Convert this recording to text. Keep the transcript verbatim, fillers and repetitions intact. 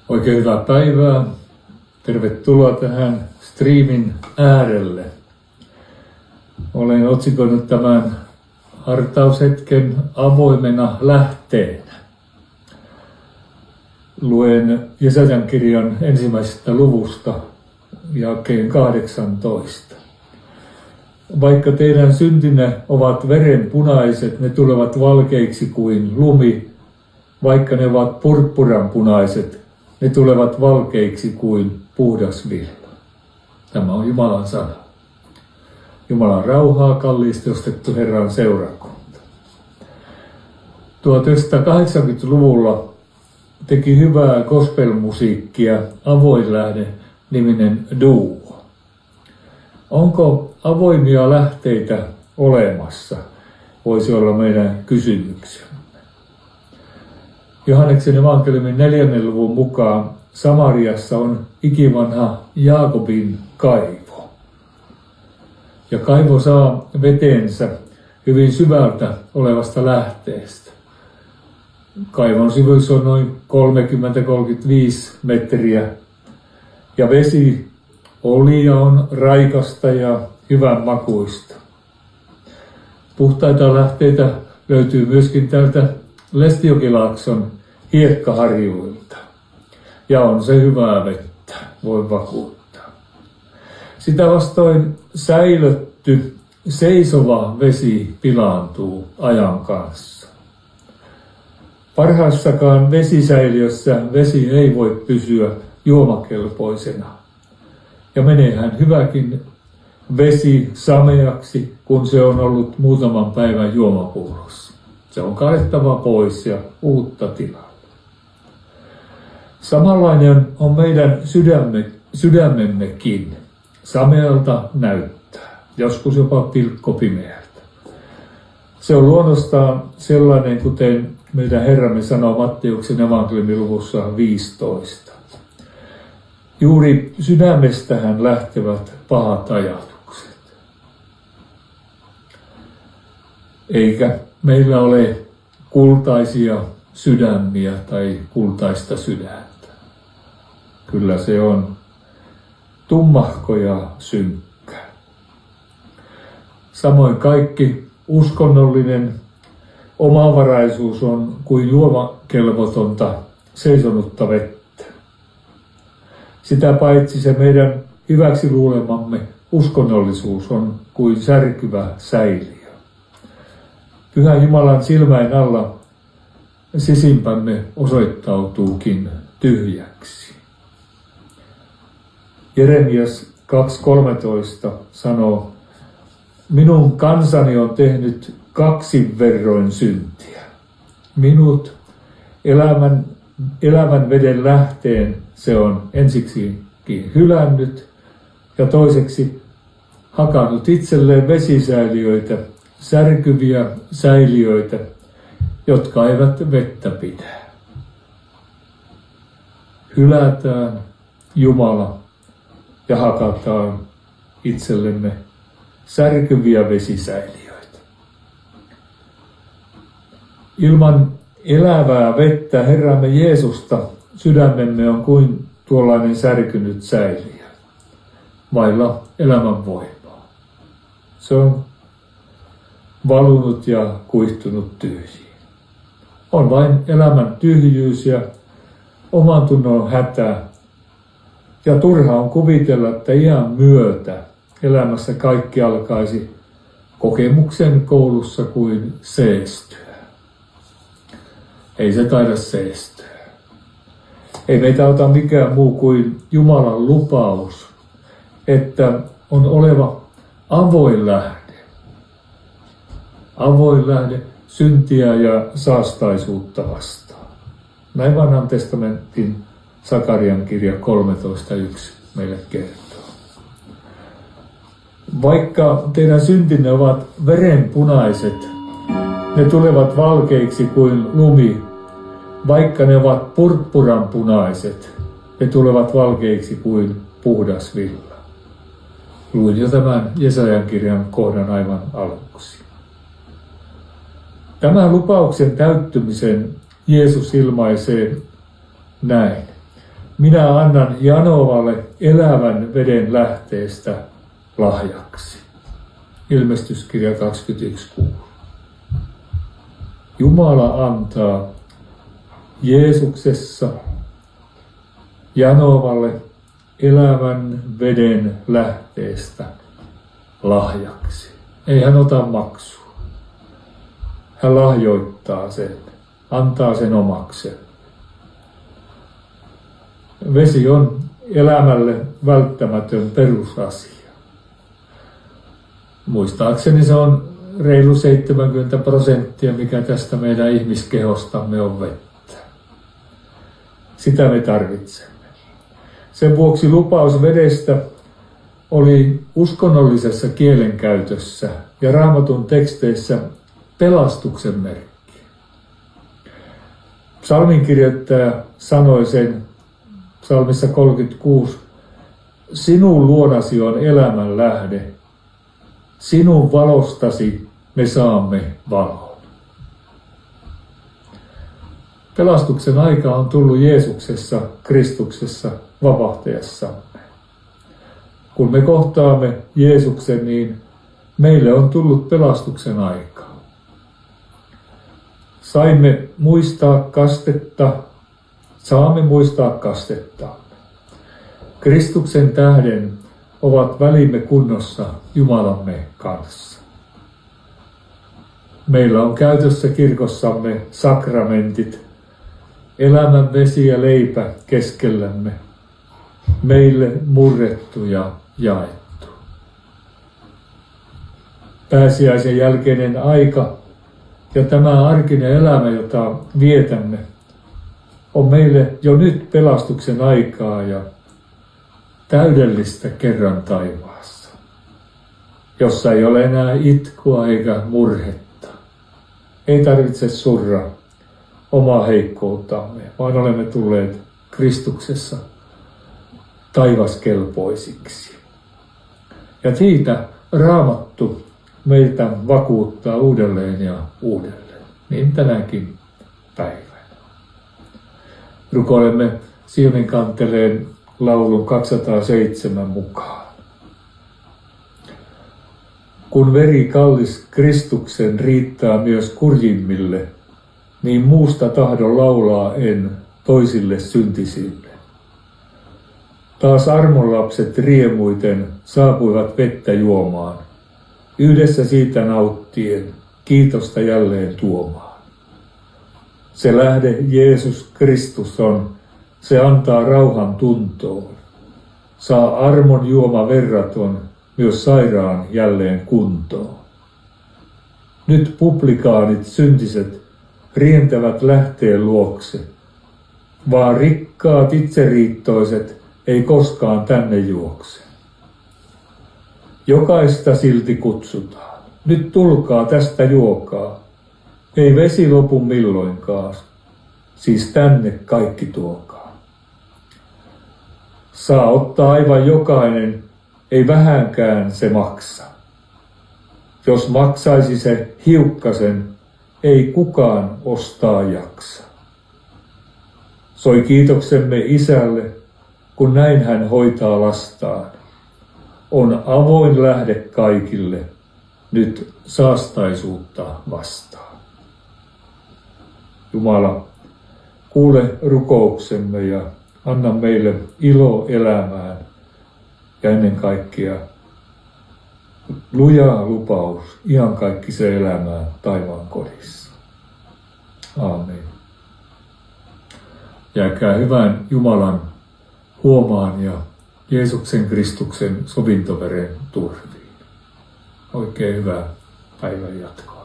Oikein hyvää päivää. Tervetuloa tähän striimin äärelle. Olen otsikoinut tämän hartaushetken avoimena lähteenä. Luen Jesajan kirjan ensimmäisestä luvusta jakeen kahdeksantoista. Vaikka teidän syntinne ovat verenpunaiset, ne tulevat valkeiksi kuin lumi. Vaikka ne ovat purppuranpunaiset, ne tulevat valkeiksi kuin puhdas villa. Tämä on Jumalan sana. Jumalan rauhaa, kalliisti ostettu Herran seurakunta. tuhatyhdeksänsataakahdeksankymmentäluvulla teki hyvää gospelmusiikkia Avoin lähde -niminen duo. Onko avoimia lähteitä olemassa? Voisi olla meidän kysymyksemme. Johanneksen evankeliumin neljännen luvun mukaan Samariassa on ikivanha Jaakobin kaivo. Ja kaivo saa vetensä hyvin syvältä olevasta lähteestä. Kaivon syvyys on noin kolmekymmentä kolmekymmentäviisi metriä ja vesi oli ja on raikasta ja hyvän makuista. Puhtaita lähteitä löytyy myöskin täältä Lestiokilaakson hiekkaharjuilta. Ja on se hyvää vettä, voi vakuuttaa. Sitä vastoin säilötty, seisova vesi pilaantuu ajan kanssa. Parhaassakaan vesisäiliössä vesi ei voi pysyä juomakelpoisena. Ja meneehän hyväkin vesi sameaksi, kun se on ollut muutaman päivän juomapullossa. Se on kaadettava pois ja uutta tilaa. Samanlainen on meidän sydämme, sydämemmekin. Samealta näyttää, joskus jopa pilkkopimeältä. Se on luonnostaan sellainen, kuten meidän Herramme sanoo Matteuksen evankeliumin luvussa viisitoista. Juuri sydämestähän lähtevät pahat ajatukset. Eikä meillä ole kultaisia sydämiä tai kultaista sydäntä. Kyllä se on tummahko ja synkkä. Samoin kaikki uskonnollinen omavaraisuus on kuin juomakelvotonta seisonutta vettä. Sitä paitsi se meidän hyväksi luulemamme uskonnollisuus on kuin särkyvä säiliö. Pyhän Jumalan silmäin alla sisimpämme osoittautuukin tyhjäksi. Jeremias kaksi kolmetoista sanoo, minun kansani on tehnyt kaksin verroin syntiä. Minut elämän, elävän veden lähteen se on ensiksikin hylännyt ja toiseksi hakannut itselleen vesisäiliöitä, särkyviä säiliöitä, jotka eivät vettä pidä. Hylätään Jumala ja hakataan itsellemme särkyviä vesisäiliöitä. Ilman elävää vettä Herramme Jeesusta sydämemme on kuin tuollainen särkynyt säiliö, vailla elämän voimaa. Se on valunut ja kuihtunut tyhjiin. On vain elämän tyhjyys ja oman tunnon hätä. Ja turha on kuvitella, että iän myötä elämässä kaikki alkaisi kokemuksen koulussa kuin seestyä. Ei se taida seestyä. Ei meitä ota mikään muu kuin Jumalan lupaus, että on oleva avoin lähde. Avoin lähde syntiä ja saastaisuutta vastaan. Näin vanhan testamentin Sakarian kirja kolmetoista yksi meille kertoo. Vaikka teidän syntinne ovat verenpunaiset, ne tulevat valkeiksi kuin lumi. Vaikka ne ovat purppuranpunaiset, ne tulevat valkeiksi kuin puhdas villa. Luin jo tämän Jesajan kirjan kohdan aivan aluksi. Tämän lupauksen täyttymisen Jeesus ilmaisee näin. minä annan Janovalle elävän veden lähteestä lahjaksi. Ilmestyskirja kaksikymmentäyksi kuusi. Jumala antaa Jeesuksessa Janovalle elävän veden lähteestä lahjaksi. Ei hän ota maksua. Hän lahjoittaa sen, antaa sen omakseen. Vesi on elämälle välttämätön perusasia. Muistaakseni se on reilu seitsemänkymmentä prosenttia, mikä tästä meidän ihmiskehostamme on vettä. Sitä me tarvitsemme. Sen vuoksi lupaus vedestä oli uskonnollisessa kielenkäytössä ja Raamatun teksteissä pelastuksen merkki. Psalminkirjoittaja sanoi sen psalmissa kolmekymmentäkuusi, sinun luonasi on elämän lähde, sinun valostasi me saamme valon. Pelastuksen aika on tullut Jeesuksessa, Kristuksessa, vapahtajassamme. Kun me kohtaamme Jeesuksen, niin meille on tullut pelastuksen aika. Saimme muistaa kastetta, saamme muistaa kastettamme. Kristuksen tähden ovat välimme kunnossa Jumalamme kanssa. Meillä on käytössä kirkossamme sakramentit, elämän vesi ja leipä keskellämme, meille murrettu ja jaettu. Pääsiäisen jälkeinen aika ja tämä arkinen elämä, jota vietämme, on meille jo nyt pelastuksen aikaa ja täydellistä kerran taivaassa, jossa ei ole enää itkua eikä murhetta. Ei tarvitse surra omaa heikkouttamme, vaan olemme tulleet Kristuksessa taivaskelpoisiksi. Ja siitä Raamattu meitä vakuuttaa uudelleen ja uudelleen, niin tänäkin päivänä. Rukoilemme Sionin kanteleen laulun kaksisataaseitsemän mukaan. Kun veri kallis Kristuksen riittää myös kurjimmille, niin muusta tahdon laulaa en toisille syntisille. Taas armonlapset riemuiten saapuivat vettä juomaan, yhdessä siitä nauttien kiitosta jälleen tuomaan. Se lähde Jeesus Kristus on, se antaa rauhan tuntoon. Saa armon juoma verraton myös sairaan jälleen kuntoon. Nyt publikaanit syntiset rientävät lähteen luokse, vaan rikkaat itseriittoiset ei koskaan tänne juokse. Jokaista silti kutsutaan. Nyt tulkaa tästä juokaa. Ei vesi lopu milloinkaan. Siis tänne kaikki tuokaa. Saa ottaa aivan jokainen, ei vähänkään se maksa. Jos maksaisi se hiukkasen, ei kukaan ostaa jaksa. Soi kiitoksemme Isälle, kun näin hän hoitaa lastaan. On avoin lähde kaikille, nyt saastaisuutta vastaan. Jumala, kuule rukouksemme ja anna meille ilo elämään ja ennen kaikkea luja lupaus iankaikkiseen elämään taivaan kodissa. Aamen. Jääkää hyvän Jumalan huomaan ja Jeesuksen Kristuksen sovintoveren turviin. Oikein hyvää päivän jatkoa.